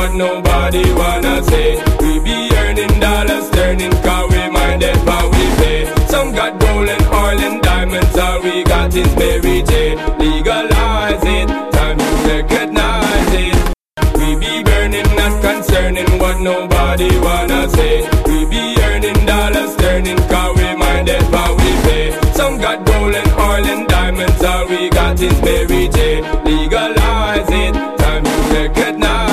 what nobody wanna say. We be earning dollars, turning car, we minded how we pay. Some got gold and oil and diamonds, all we got is Mary J. Legalize it, time to recognize it. We be burning, not concerning what nobody wanna say. We be earning dollars, turning car, we minded how we pay. Some got gold and oil and diamonds, all we got is Mary J. Legalize it, time to recognize